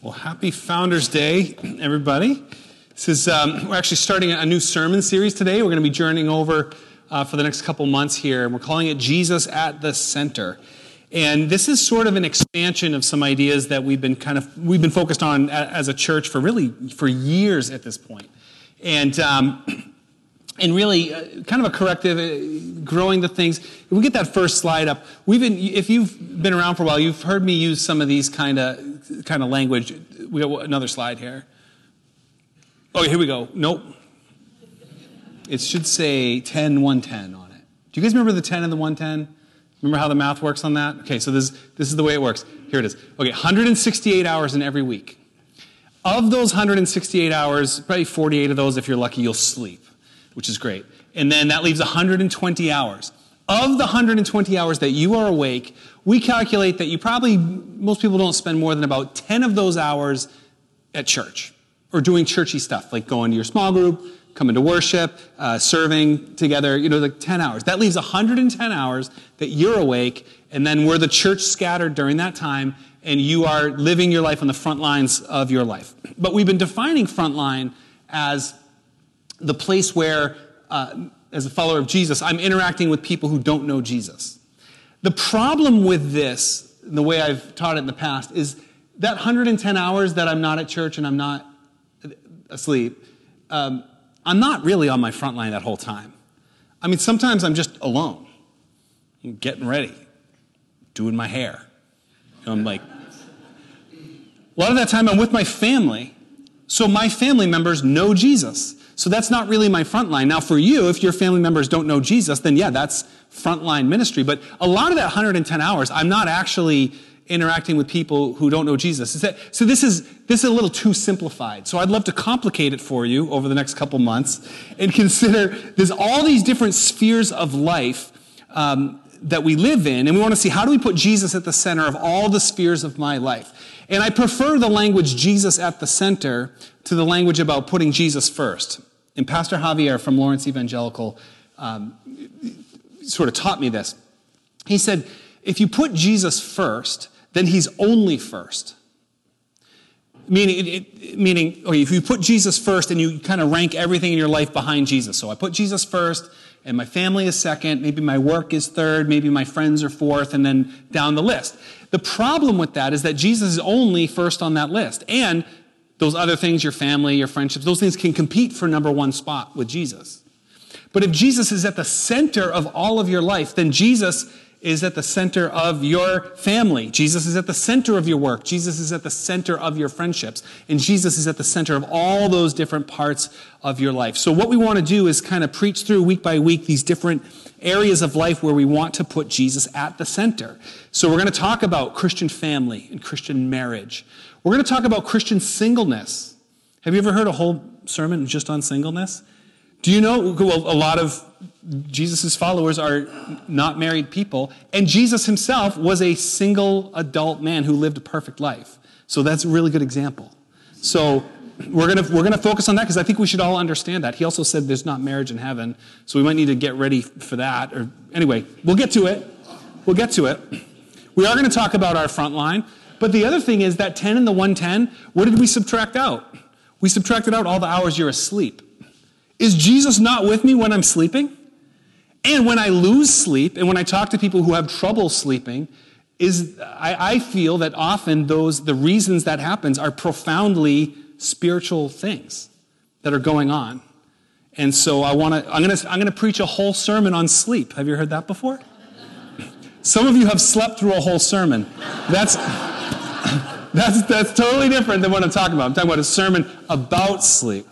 Well, happy Founders Day, everybody. This is we're actually starting a new sermon series today. We're going to be journeying over for the next couple months here, and we're calling it Jesus at the Center. And this is sort of an expansion of some ideas that we've been focused on as a church for years at this point. And really kind of a corrective, growing the things. If we get that first slide up, if you've been around for a while, you've heard me use some of these kind of language. We got another slide here. Oh, here we go. Nope. It should say 10-110 on it. Do you guys remember the 10 and the 110? Remember how the math works on that? Okay, so this is the way it works. Here it is. Okay, 168 hours in every week. Of those 168 hours, probably 48 of those, if you're lucky, you'll sleep, which is great. And then that leaves 120 hours. Of the 120 hours that you are awake, we calculate that most people don't spend more than about 10 of those hours at church or doing churchy stuff, like going to your small group, coming to worship, serving together, like 10 hours. That leaves 110 hours that you're awake, and then we're the church scattered during that time, and you are living your life on the front lines of your life. But we've been defining frontline as the place where, as a follower of Jesus, I'm interacting with people who don't know Jesus. The problem with this, the way I've taught it in the past, is that 110 hours that I'm not at church and I'm not asleep, I'm not really on my front line that whole time. I mean, sometimes I'm just alone, getting ready, doing my hair. I'm like, a lot of that time I'm with my family, so my family members know Jesus. So that's not really my front line. Now for you, if your family members don't know Jesus, then yeah, that's frontline ministry. But a lot of that 110 hours, I'm not actually interacting with people who don't know Jesus. So this is a little too simplified. So I'd love to complicate it for you over the next couple months and consider there's all these different spheres of life that we live in, and we want to see how do we put Jesus at the center of all the spheres of my life. And I prefer the language Jesus at the center to the language about putting Jesus first. And Pastor Javier from Lawrence Evangelical sort of taught me this. He said, if you put Jesus first, then he's only first. Meaning, if you put Jesus first and you kind of rank everything in your life behind Jesus. So I put Jesus first, and my family is second, maybe my work is third, maybe my friends are fourth, and then down the list. The problem with that is that Jesus is only first on that list. And those other things, your family, your friendships, those things can compete for number one spot with Jesus. But if Jesus is at the center of all of your life, then Jesus is at the center of your family. Jesus is at the center of your work. Jesus is at the center of your friendships. And Jesus is at the center of all those different parts of your life. So what we want to do is kind of preach through week by week these different areas of life where we want to put Jesus at the center. So we're going to talk about Christian family and Christian marriage. We're going to talk about Christian singleness. Have you ever heard a whole sermon just on singleness? Do you know, well, a lot of Jesus' followers are not married people, and Jesus himself was a single adult man who lived a perfect life. So that's a really good example. So we're gonna focus on that because I think we should all understand that. He also said there's not marriage in heaven, so we might need to get ready for that. Or anyway, we'll get to it. We are going to talk about our front line, but the other thing is that 10 and the 110, what did we subtract out? We subtracted out all the hours you're asleep. Is Jesus not with me when I'm sleeping? And when I lose sleep, and when I talk to people who have trouble sleeping, I feel that often the reasons that happens are profoundly spiritual things that are going on. And so I'm gonna preach a whole sermon on sleep. Have you heard that before? Some of you have slept through a whole sermon. That's totally different than what I'm talking about. I'm talking about a sermon about sleep.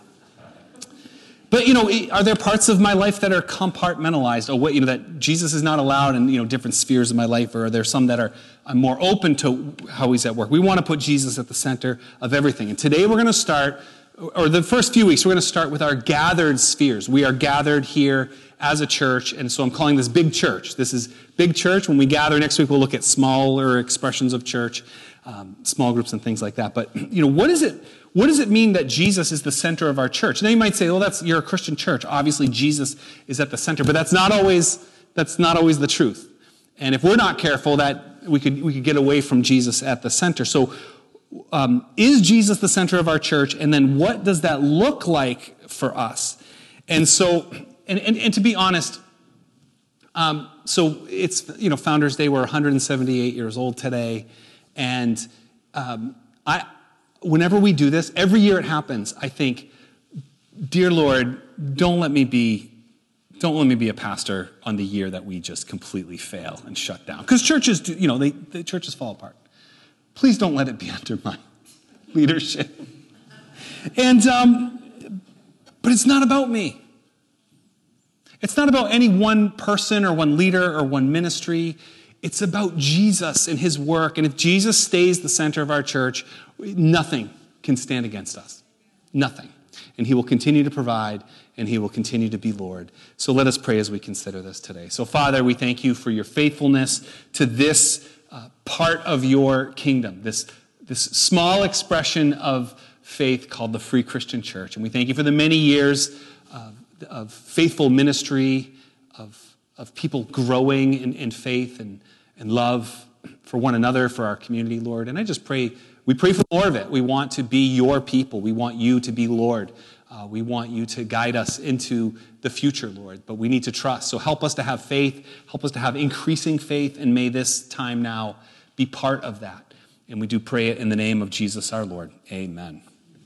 But, are there parts of my life that are compartmentalized? Or that Jesus is not allowed in, different spheres of my life? Or are there some that I'm more open to how he's at work? We want to put Jesus at the center of everything. And today we're going to start, or the first few weeks, we're going to start with our gathered spheres. We are gathered here as a church, and so I'm calling this Big Church. This is Big Church. When we gather next week, we'll look at smaller expressions of church, small groups and things like that. But, what does it mean that Jesus is the center of our church? Now you might say, well, you're a Christian church. Obviously, Jesus is at the center, but that's not always the truth. And if we're not careful, that we could get away from Jesus at the center. So is Jesus the center of our church? And then what does that look like for us? And so, and to be honest, so it's, Founders Day, we're 178 years old today. And whenever we do this, every year it happens, I think, dear Lord, don't let me be a pastor on the year that we just completely fail and shut down. Because churches do, the churches fall apart. Please don't let it be under my leadership. And, but it's not about me. It's not about any one person or one leader or one ministry. It's about Jesus and his work. And if Jesus stays the center of our church, nothing can stand against us. Nothing. And he will continue to provide, and he will continue to be Lord. So let us pray as we consider this today. So Father, we thank you for your faithfulness to this part of your kingdom, this small expression of faith called the Free Christian Church. And we thank you for the many years of faithful ministry, of people growing in faith and love for one another, for our community, Lord. And I just pray, we pray for more of it. We want to be your people. We want you to be Lord. We want you to guide us into the future, Lord. But we need to trust. So help us to have faith. Help us to have increasing faith. And may this time now be part of that. And we do pray it in the name of Jesus our Lord. Amen.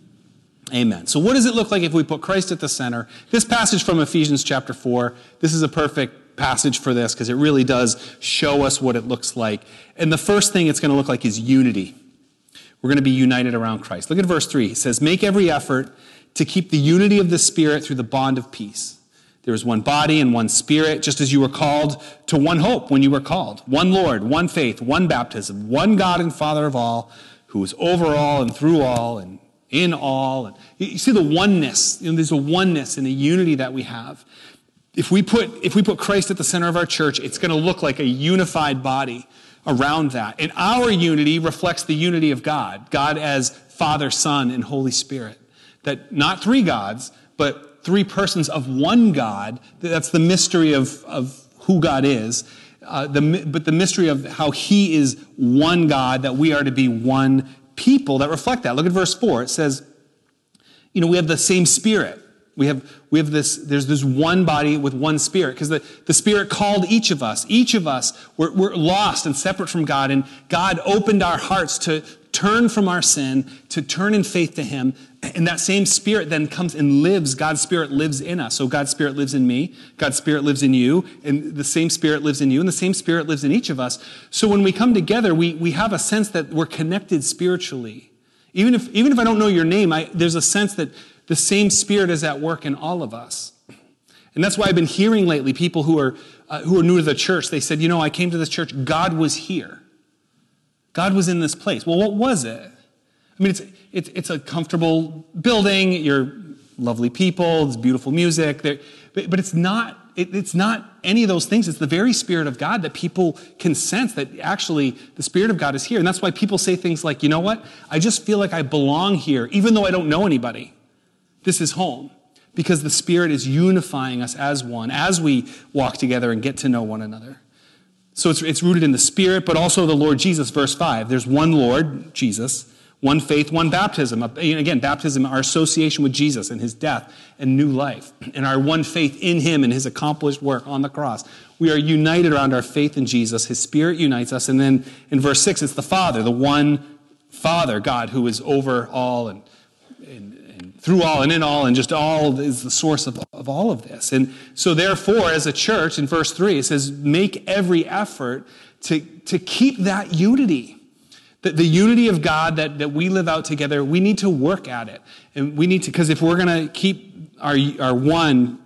Amen. So what does it look like if we put Christ at the center? This passage from Ephesians chapter 4, this is a perfect passage for this because it really does show us what it looks like. And the first thing it's going to look like is unity. We're going to be united around Christ. Look at verse 3. It says, make every effort to keep the unity of the Spirit through the bond of peace. There is one body and one Spirit, just as you were called to one hope when you were called. One Lord, one faith, one baptism, one God and Father of all, who is over all and through all and in all. And you see the oneness. There's a oneness and a unity that we have. If we put Christ at the center of our church, it's going to look like a unified body around that. And our unity reflects the unity of God. God as Father, Son, and Holy Spirit. That not three gods, but three persons of one God. That's the mystery of who God is. But the mystery of how he is one God, that we are to be one people that reflect that. Look at verse 4. It says, we have the same Spirit. We have this, there's this one body with one Spirit, because the Spirit called each of us. Each of us, we're lost and separate from God, and God opened our hearts to turn from our sin, to turn in faith to him, and that same Spirit then comes and lives. God's Spirit lives in us. So God's Spirit lives in me, God's Spirit lives in you, and the same Spirit lives in you, and the same Spirit lives in each of us. So when we come together, we have a sense that we're connected spiritually. Even if I don't know your name, there's a sense that the same Spirit is at work in all of us. And that's why I've been hearing lately people who are new to the church. They said, I came to this church, God was here. God was in this place. Well, what was it? I mean, it's a comfortable building. You're lovely people. There's beautiful music. But it's not any of those things. It's the very Spirit of God that people can sense that actually the Spirit of God is here. And that's why people say things like, you know what? I just feel like I belong here, even though I don't know anybody. This is home. Because the Spirit is unifying us as one, as we walk together and get to know one another. So it's rooted in the Spirit, but also the Lord Jesus, verse 5. There's one Lord, Jesus, one faith, one baptism. Again, baptism, our association with Jesus and his death and new life, and our one faith in him and his accomplished work on the cross. We are united around our faith in Jesus. His Spirit unites us. And then in verse 6, it's the Father, the one Father, God, who is over all and through all and in all, and just all is the source of all of this. And so therefore, as a church, in verse 3, it says, make every effort to keep that unity. The unity of God that we live out together, we need to work at it. And we need to, because if we're going to keep our one,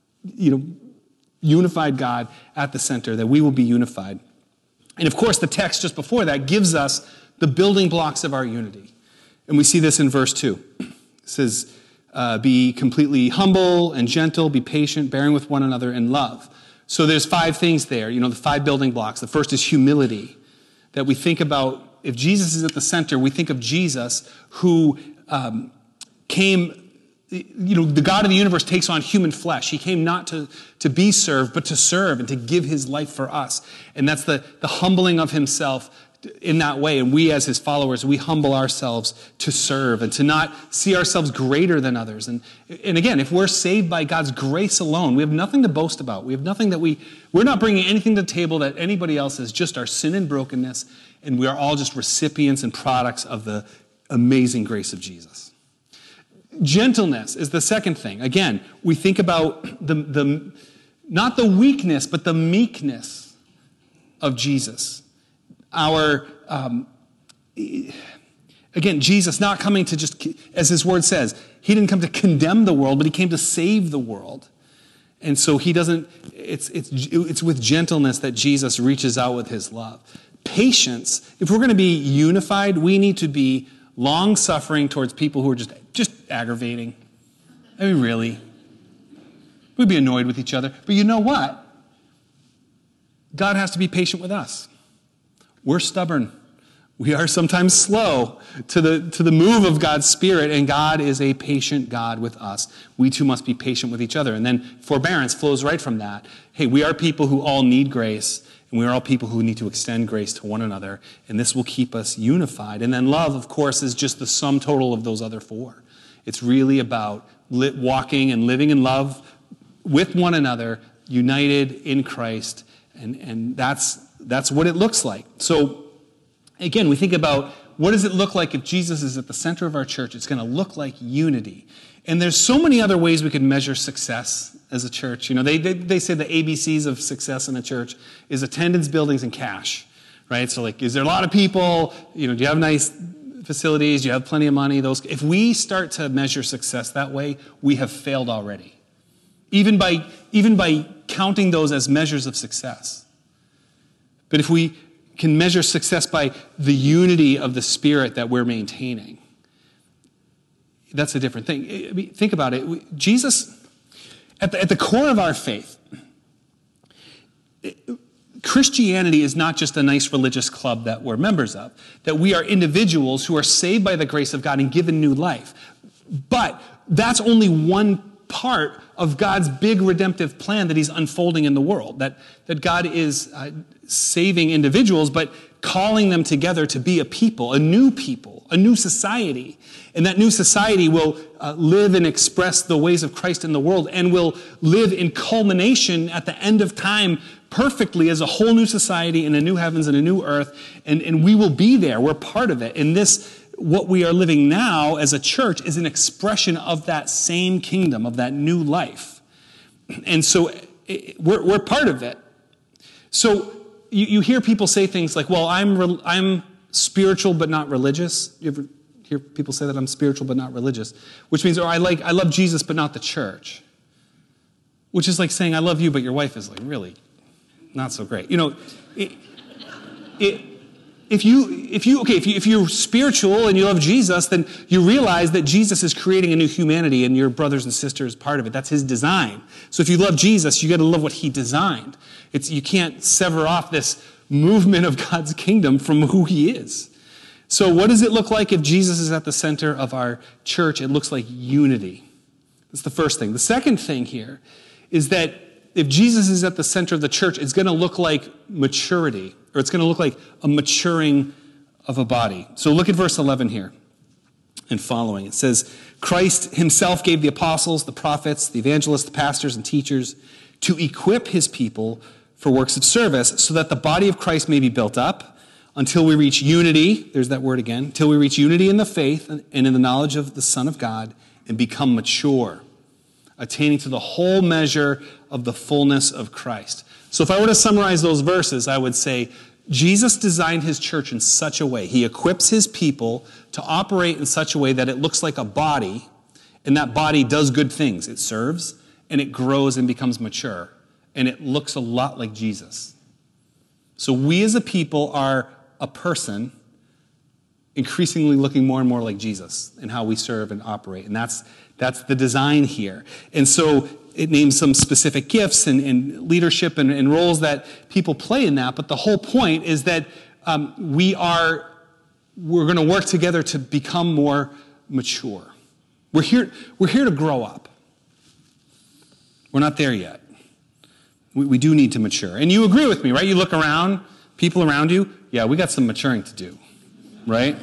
unified God at the center, that we will be unified. And of course, the text just before that gives us the building blocks of our unity. And we see this in verse 2. It says, be completely humble and gentle, be patient, bearing with one another in love. So there's 5 things there, the 5 building blocks. The first is humility, that we think about, if Jesus is at the center, we think of Jesus who came, the God of the universe takes on human flesh. He came not to be served, but to serve and to give his life for us. And that's the humbling of himself in that way. And we as his followers, we humble ourselves to serve and to not see ourselves greater than others. And again, if we're saved by God's grace alone, we have nothing to boast about. We have nothing that we're not bringing anything to the table that anybody else is, just our sin and brokenness. And we are all just recipients and products of the amazing grace of Jesus. Gentleness is the second thing. Again, we think about not the weakness, but the meekness of Jesus. Again, Jesus not coming to just, as his word says, he didn't come to condemn the world, but he came to save the world. And so it's with gentleness that Jesus reaches out with his love. Patience, if we're going to be unified, we need to be long-suffering towards people who are just aggravating. I mean, really. We'd be annoyed with each other. But you know what? God has to be patient with us. We're stubborn. We are sometimes slow to the move of God's Spirit, and God is a patient God with us. We too must be patient with each other. And then forbearance flows right from that. Hey, we are people who all need grace, and we are all people who need to extend grace to one another, and this will keep us unified. And then love, of course, is just the sum total of those other four. It's really about walking and living in love with one another, united in Christ, and that's what it looks like. So, again, we think about what does it look like if Jesus is at the center of our church? It's going to look like unity. And there's so many other ways we could measure success as a church. You know, they say the ABCs of success in a church is attendance, buildings, and cash, right? So, like, is there a lot of people? You know, do you have nice facilities? Do you have plenty of money? If we start to measure success that way, we have failed already. Even by counting those as measures of success. But if we can measure success by the unity of the Spirit that we're maintaining, that's a different thing. I mean, think about it. Jesus, at the core of our faith, Christianity is not just a nice religious club that we're members of, that we are individuals who are saved by the grace of God and given new life. But that's only one part of God's big redemptive plan that he's unfolding in the world, that God is saving individuals, but calling them together to be a people, a new society. And that new society will live and express the ways of Christ in the world and will live in culmination at the end of time perfectly as a whole new society in a new heavens and a new earth. And we will be there. We're part of it. And what we are living now as a church is an expression of that same kingdom, of that new life. And so we're part of it. So you hear people say things like, well, I'm spiritual but not religious. You ever hear people say that? I'm spiritual but not religious. Which means, I love Jesus but not the church. Which is like saying I love you but your wife is like really not so great. You know, if you're spiritual and you love Jesus, then you realize that Jesus is creating a new humanity and your brothers and sisters part of it. That's his design. So if you love Jesus, you got to love what he designed. You can't sever off this movement of God's kingdom from who he is. So what does it look like if Jesus is at the center of our church? It looks like unity. That's the first thing. The second thing here is that if Jesus is at the center of the church, it's going to look like maturity, or it's going to look like a maturing of a body. So look at verse 11 here and following. It says, Christ himself gave the apostles, the prophets, the evangelists, the pastors, and teachers to equip his people for works of service so that the body of Christ may be built up until we reach unity, there's that word again, until we reach unity in the faith and in the knowledge of the Son of God and become mature, attaining to the whole measure of the fullness of Christ. So if I were to summarize those verses, I would say Jesus designed his church in such a way. He equips his people to operate in such a way that it looks like a body, and that body does good things. It serves, and it grows and becomes mature, and it looks a lot like Jesus. So we as a people are a person increasingly looking more and more like Jesus in how we serve and operate, and that's the design here. And so it names some specific gifts and leadership and roles that people play in that. But the whole point is that we're going to work together to become more mature. We're here to grow up. We're not there yet. We do need to mature. And you agree with me, right? You look around, people around you, Yeah, we got some maturing to do, right?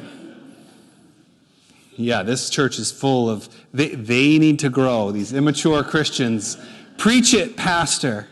Yeah, this church is full of, they need to grow, these immature Christians. Preach it, pastor.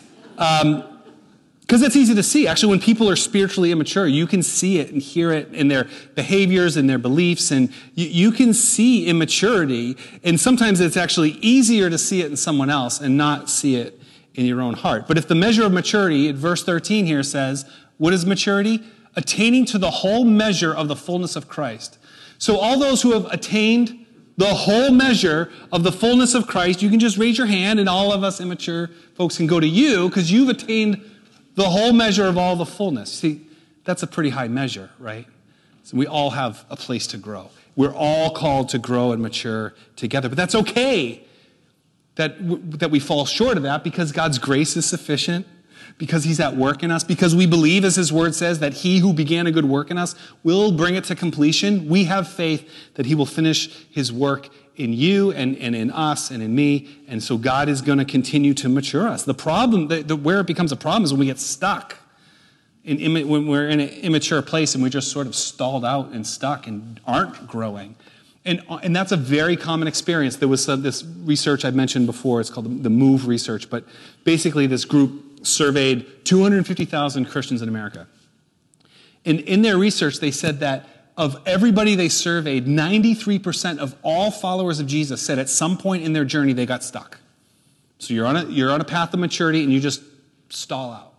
Because it's easy to see. Actually, when people are spiritually immature, you can see it and hear it in their behaviors and their beliefs, and you can see immaturity, and sometimes it's actually easier to see it in someone else and not see it in your own heart. But if the measure of maturity, verse 13 here says, what is maturity? Attaining to the whole measure of the fullness of Christ. So all those who have attained the whole measure of the fullness of Christ, you can just raise your hand, and all of us immature folks can go to you because you've attained the whole measure of all the fullness. See, that's a pretty high measure, right? So we all have a place to grow. We're all called to grow and mature together. But that's okay that we fall short of that because God's grace is sufficient, because he's at work in us, because we believe, as his word says, that he who began a good work in us will bring it to completion. We have faith that he will finish his work in you and in us and in me. And so God is going to continue to mature us. The problem, where it becomes a problem is when we get stuck, when we're in an immature place and we're just sort of stalled out and stuck and aren't growing. And that's a very common experience. There was this research I mentioned before. It's called the MOVE research. But basically this group surveyed 250,000 Christians in America. And in their research, they said that of everybody they surveyed, 93% of all followers of Jesus said at some point in their journey they got stuck. So you're on a path of maturity and you just stall out.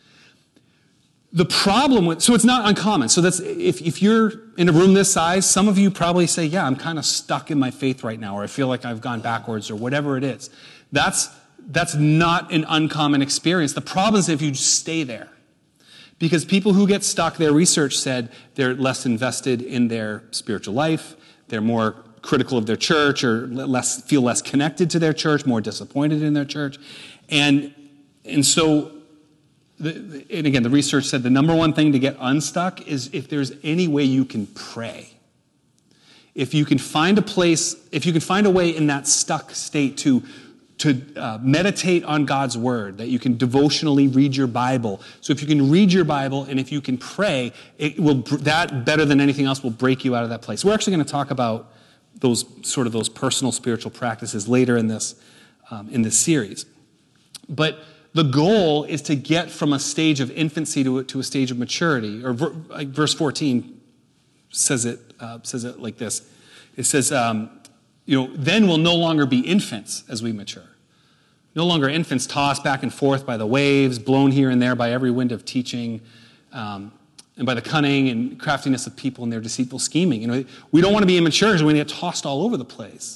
The problem so it's not uncommon. So that's if you're in a room this size, some of you probably say, yeah, I'm kind of stuck in my faith right now, or I feel like I've gone backwards, or whatever it is. That's not an uncommon experience. The problem is if you stay there. Because people who get stuck, their research said they're less invested in their spiritual life, they're more critical of their church, or feel less connected to their church, more disappointed in their church. And so, and again, the research said the number one thing to get unstuck is if there's any way you can pray. If you can find a way in that stuck state to meditate on God's word, that you can devotionally read your Bible. So if you can read your Bible and if you can pray, that better than anything else will break you out of that place. We're actually going to talk about those personal spiritual practices later in this series. But the goal is to get from a stage of infancy to a stage of maturity. Or verse 14 says it like this. It says, then we'll no longer be infants as we mature. No longer infants tossed back and forth by the waves, blown here and there by every wind of teaching, and by the cunning and craftiness of people and their deceitful scheming. We don't want to be immature because we get tossed all over the place.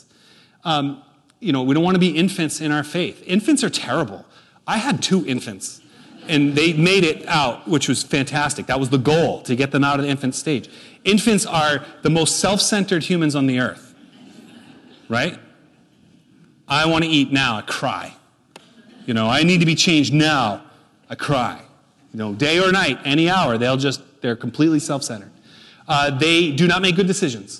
We don't want to be infants in our faith. Infants are terrible. I had 2 infants, and they made it out, which was fantastic. That was the goal, to get them out of the infant stage. Infants are the most self-centered humans on the earth. Right? I want to eat now, I cry. I need to be changed now, I cry. Day or night, any hour, they're completely self-centered. They do not make good decisions.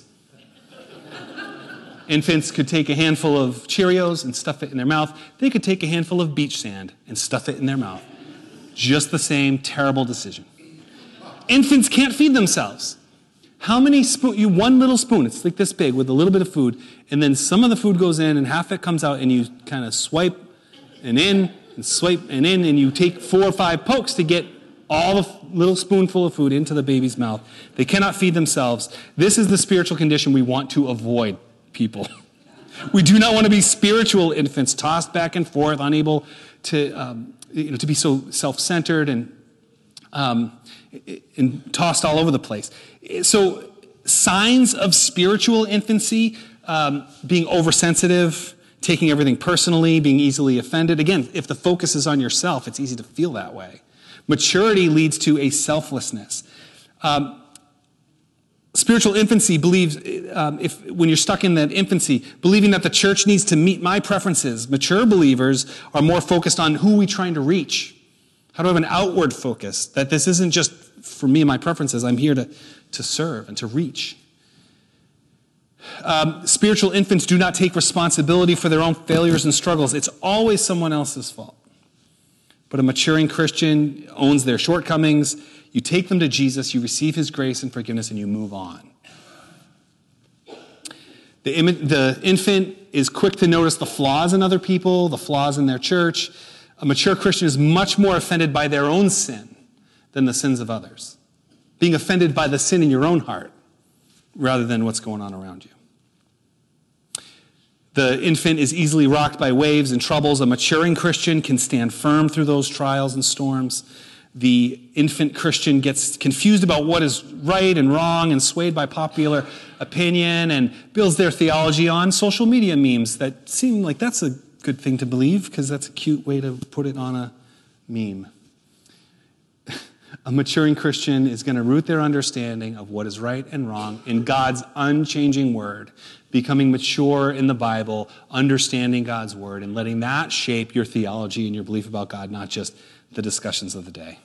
Infants could take a handful of Cheerios and stuff it in their mouth. They could take a handful of beach sand and stuff it in their mouth. Just the same terrible decision. Infants can't feed themselves. How many one little spoon, it's like this big with a little bit of food, and then some of the food goes in and half it comes out and you kind of swipe and in and swipe and in, and you take 4 or 5 pokes to get all the little spoonful of food into the baby's mouth. They cannot feed themselves. This is the spiritual condition we want to avoid, people. We do not want to be spiritual infants, tossed back and forth, unable to be so self-centered and tossed all over the place. So signs of spiritual infancy, being oversensitive, taking everything personally, being easily offended. Again, if the focus is on yourself, it's easy to feel that way. Maturity leads to a selflessness. Spiritual infancy believes, when you're stuck in that infancy, believing that the church needs to meet my preferences. Mature believers are more focused on who we're trying to reach. How do I have an outward focus? That this isn't just for me and my preferences. I'm here to serve and to reach. Spiritual infants do not take responsibility for their own failures and struggles. It's always someone else's fault. But a maturing Christian owns their shortcomings. You take them to Jesus, you receive his grace and forgiveness, and you move on. The infant is quick to notice the flaws in other people, the flaws in their church. A mature Christian is much more offended by their own sin than the sins of others. Being offended by the sin in your own heart rather than what's going on around you. The infant is easily rocked by waves and troubles. A maturing Christian can stand firm through those trials and storms. The infant Christian gets confused about what is right and wrong and swayed by popular opinion and builds their theology on social media memes that seem like that's a good thing to believe because that's a cute way to put it on a meme. A maturing Christian is going to root their understanding of what is right and wrong in God's unchanging word, becoming mature in the Bible, understanding God's word, and letting that shape your theology and your belief about God, not just the discussions of the day.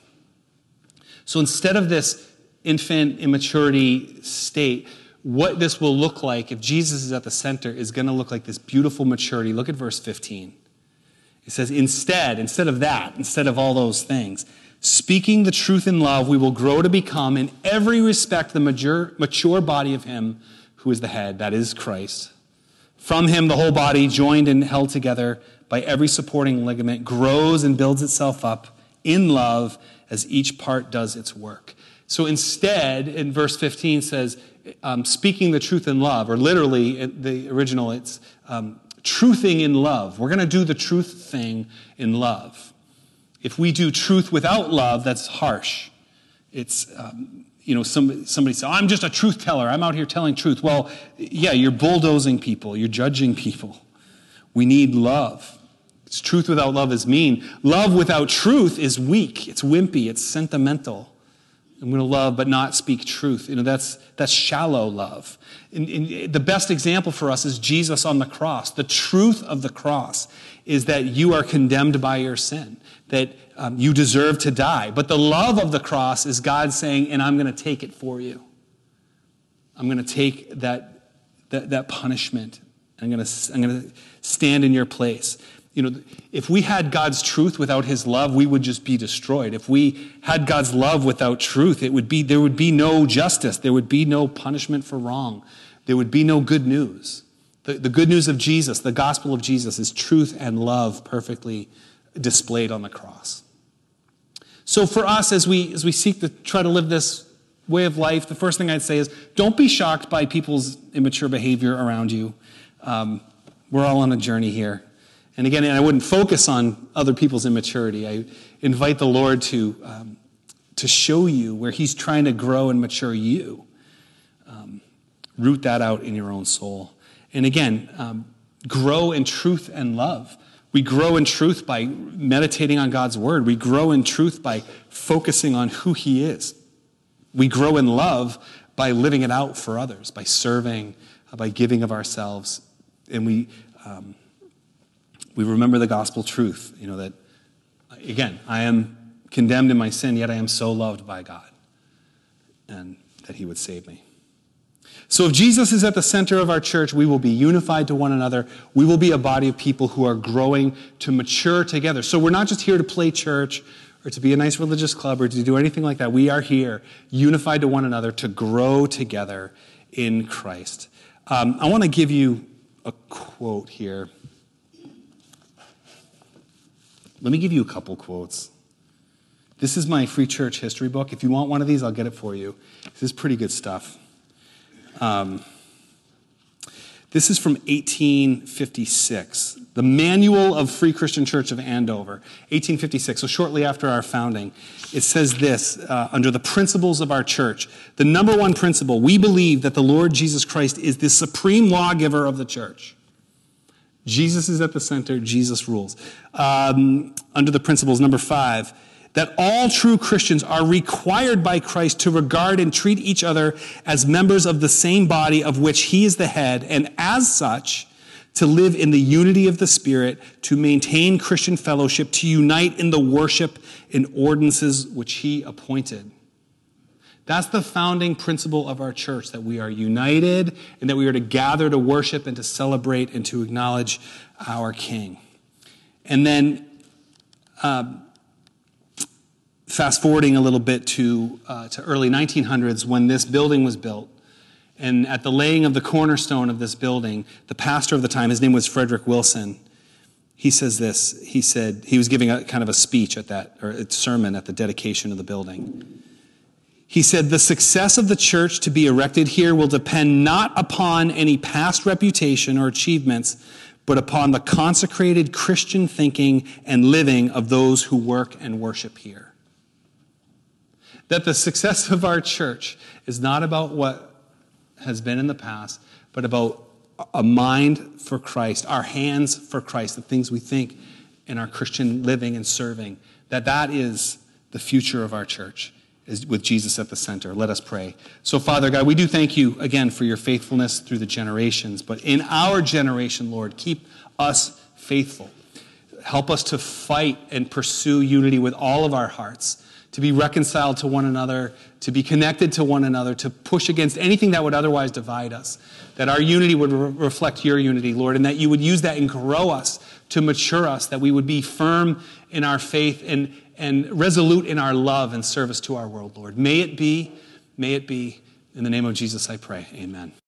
So instead of this infant immaturity state, what this will look like if Jesus is at the center is going to look like this beautiful maturity. Look at verse 15. It says, instead of all those things, speaking the truth in love, we will grow to become in every respect the mature body of him who is the head, that is Christ. From him, the whole body, joined and held together by every supporting ligament, grows and builds itself up in love as each part does its work. So instead, in verse 15 says, speaking the truth in love, or literally, in the original, it's truthing in love. We're going to do the truth thing in love. If we do truth without love, that's harsh. It's, somebody says, I'm just a truth teller. I'm out here telling truth. Well, yeah, you're bulldozing people. You're judging people. We need love. It's truth without love is mean. Love without truth is weak. It's wimpy. It's sentimental. I'm going to love but not speak truth. That's shallow love. And the best example for us is Jesus on the cross. The truth of the cross is that you are condemned by your sin, that you deserve to die. But the love of the cross is God saying, and I'm going to take it for you. I'm going to take that punishment. I'm going to stand in your place. If we had God's truth without his love, we would just be destroyed. If we had God's love without truth, there would be no justice. There would be no punishment for wrong. There would be no good news. The good news of Jesus, the gospel of Jesus, is truth and love perfectly displayed on the cross. So for us, as we seek to try to live this way of life, the first thing I'd say is don't be shocked by people's immature behavior around you. We're all on a journey here. And again, I wouldn't focus on other people's immaturity. I invite the Lord to show you where he's trying to grow and mature you. Root that out in your own soul. And again, grow in truth and love. We grow in truth by meditating on God's word. We grow in truth by focusing on who he is. We grow in love by living it out for others, by serving, by giving of ourselves. And we remember the gospel truth, that, again, I am condemned in my sin, yet I am so loved by God, and that he would save me. So if Jesus is at the center of our church, we will be unified to one another. We will be a body of people who are growing to mature together. So we're not just here to play church or to be a nice religious club or to do anything like that. We are here unified to one another to grow together in Christ. I want to give you a quote here. Let me give you a couple quotes. This is my free church history book. If you want one of these, I'll get it for you. This is pretty good stuff. This is from 1856, the Manual of Free Christian Church of Andover, 1856, so shortly after our founding. It says this, under the principles of our church, the number one principle, we believe that the Lord Jesus Christ is the supreme lawgiver of the church. Jesus is at the center, Jesus rules. Under the principles, number 5, that all true Christians are required by Christ to regard and treat each other as members of the same body of which he is the head, and as such, to live in the unity of the Spirit, to maintain Christian fellowship, to unite in the worship and ordinances which he appointed. That's the founding principle of our church, that we are united and that we are to gather to worship and to celebrate and to acknowledge our King. And then fast forwarding a little bit to early 1900s when this building was built. And at the laying of the cornerstone of this building, the pastor of the time, his name was Frederick Wilson, he says this. He said, he was giving a kind of a speech at that, or a sermon at the dedication of the building. He said, the success of the church to be erected here will depend not upon any past reputation or achievements, but upon the consecrated Christian thinking and living of those who work and worship here. That the success of our church is not about what has been in the past, but about a mind for Christ, our hands for Christ, the things we think in our Christian living and serving, that is the future of our church, is with Jesus at the center. Let us pray. So, Father God, we do thank you again for your faithfulness through the generations, but in our generation, Lord, keep us faithful. Help us to fight and pursue unity with all of our hearts, to be reconciled to one another, to be connected to one another, to push against anything that would otherwise divide us, that our unity would reflect your unity, Lord, and that you would use that and grow us, to mature us, that we would be firm in our faith and resolute in our love and service to our world, Lord. May it be, in the name of Jesus I pray, amen.